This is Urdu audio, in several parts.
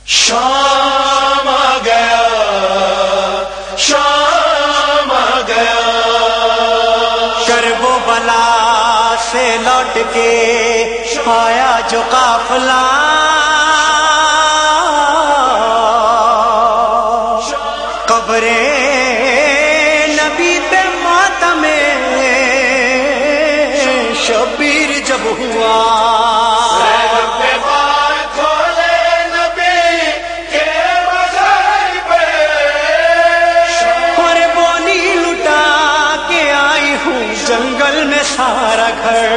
شام آ گیا، شام آ گیا، کرب و بلا سے لوٹ کے آیا جو قافلہ، قبر نبی پہ ماتم شبیر جب ہوا، جنگل میں سارا گھر،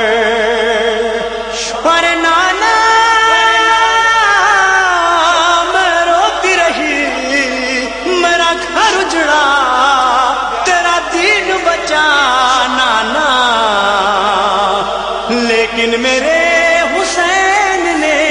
پر نانا میں روتی رہی، میرا گھر اجڑا تیرا دین بچا نانا، لیکن میرے حسین نے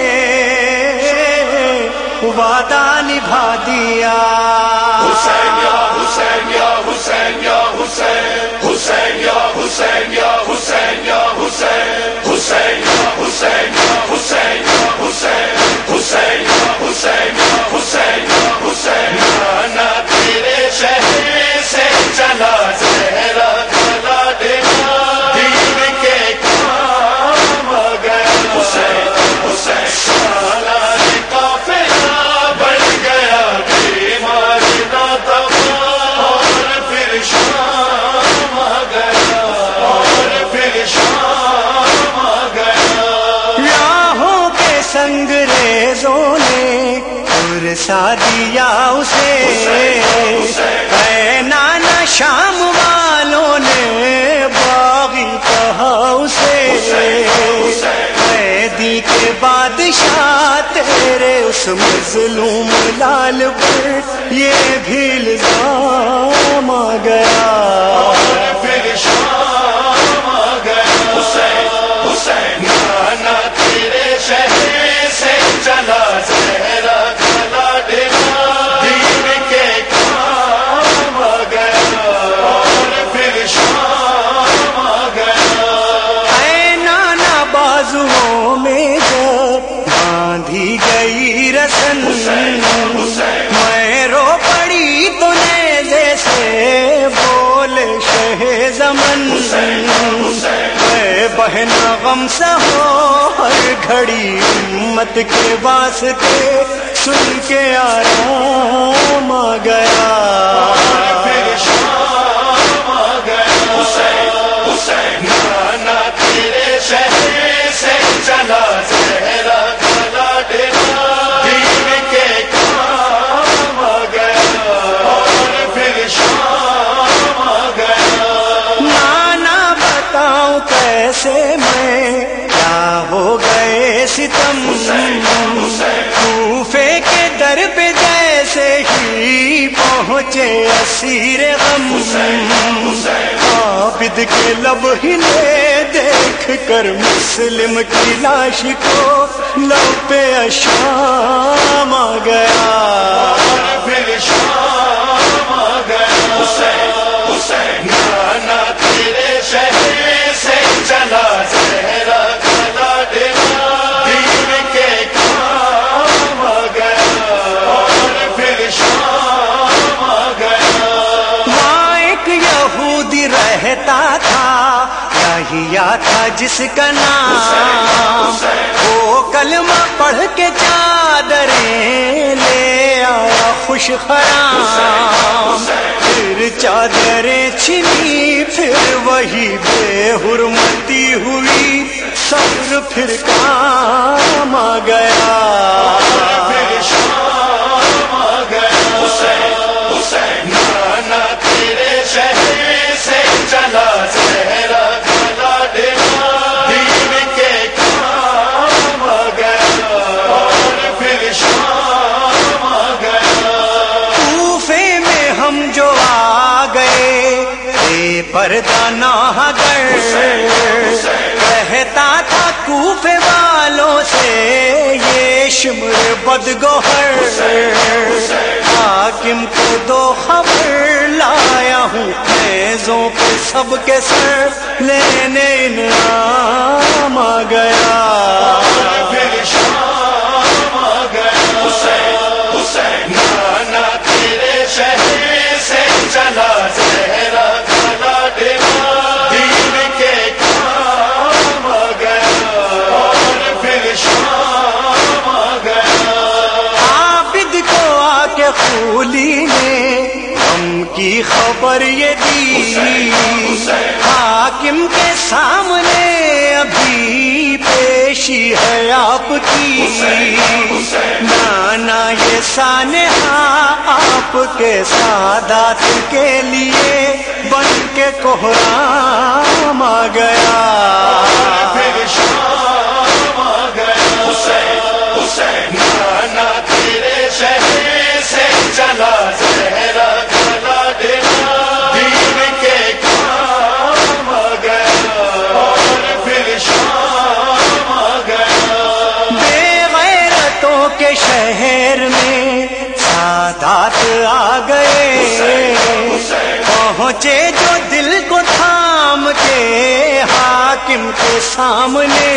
وعدہ نبھا دیا، حسین یا حسین یا حسین یا حسین، حسین یا حسین یا حسین یا حسین، حسین یا حسین یا حسین یا حسین، حسین یا حسین یا حسین یا حسین، نانا تیرے شہر سے چلا زہرا کھلا دینا، دین کے کام آ گیا، حسین حسین سالار قافلہ بڑھ گیا، بیماری نہ دوا، اور پھر شام آ گیا، اور پھر شام آ گیا، راہوں کے سنگریزوں نے پرسا دیا اسے، اے نانا شام والوں نے باغی کہا اسے، قیدی کے بادشاہ تیرے اس مظلوم لال پر یہ بھی الزام آ گیا، اور پھر شام آ گیا، حسین حسین نانا تیرے شہر سے چلا زہرا کھلا دینا، دین کے کام آ گیا، اور پھر شام آ گیا، اے نانا بازوؤں میں جب باندھی گئی رسن، میں رو پڑی تو نیزے سے بولے شہ زمن، اے بہن غم سہو ہر گھڑی امت کے واسطے، سن کے آرام آ گیا، پھر شام آ گیا، حسین حسین نانا تیرے شہر سے چلا زہرا کھلا دینا، دین کے کام آ گیا، اور پھر شام آ گیا، نانا بتاؤں کیسے میں کیا ہو گئے ستم، کوفے کے در پہ جیسے ہی پہنچے اسیر غم، عابد کے لب ہلے دیکھ کر مسلم کی لاش کو، لب پہ اشام آ گیا، اور پھر شام آ گیا، حسین حسین نانا تیرے شہر سے چلا زہرا کھلا دینا، دین کے کام آ گیا، اور پھر شام آ گیا، وہاں ایک یہودی رہتا تھا، یحییٰ تھا جس کا نام، وہ کلمہ پڑھ کے چادریں لے آیا خوش خرام، پھر چادریں چھنی پھر وہی بے حرمتی ہوئی، صبر پھر کام آ گیا، پھر شام آ گیا، حسین حسین نانا تیرے شہر سے چلا زہرا کھلا دینا، دین کے کام آ گیا، اور پھر شام آ گیا، کوفے میں ہم جو آ گئے بے پردہ ناگر، کہتا تھا کوفے والوں سے یہ شمر بدگوہر، حاکم کو دو خبر لایا ہوں، نیزوں پہ سب کے سر لینے انعام آ گیا، پھر شام آ گیا، حسین بتولی نے ہم کی خبر یہ دی، حاکم کے سامنے ابھی پیشی ہے آپ کی، نانا یہ سانحہ آپ کے سادات کے لیے بن کے کوہرام آ گیا، پھر شام آ گیا، حسین نانا تیرے شہر سے چلا زہرا کھلا دینا، دین کے کام آ گیا، اور پھر شام آ گیا، بے غیرتوں کے شہر میں سادات آ گئے، پہنچے جو دل کو تھام کے حاکم کے سامنے،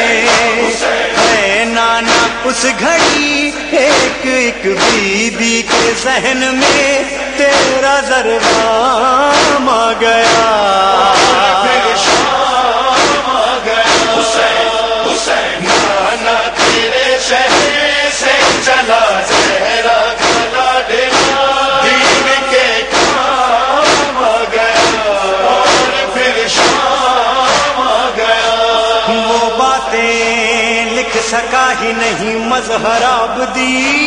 اے نانا اس گھڑی ایک ایک بی بی کے ذہن میں تیرا ضربام آ گیا، پھر شام آ گیا، حسین نانا تیرے شہر سے چلا زہرا کھلا دینا، دین کے کام آ گیا، اور پھر شام آ گیا، وہ باتیں لکھ سکا ہی نہیں مظہر عابدی،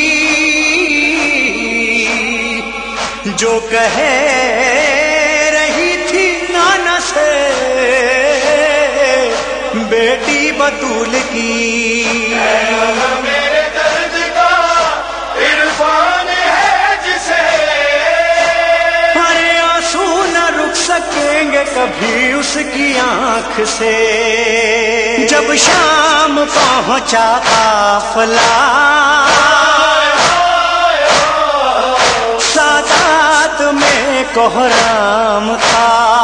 جو کہہ رہی تھی نانا سے بیٹی بطول کی، میرے درد کا عرفان ہے جسے، ہمارے آنسو نہ رک سکیں گے کبھی اس کی آنکھ سے، جب شام پہنچا قافلہ سادات میں کوہرام تھا،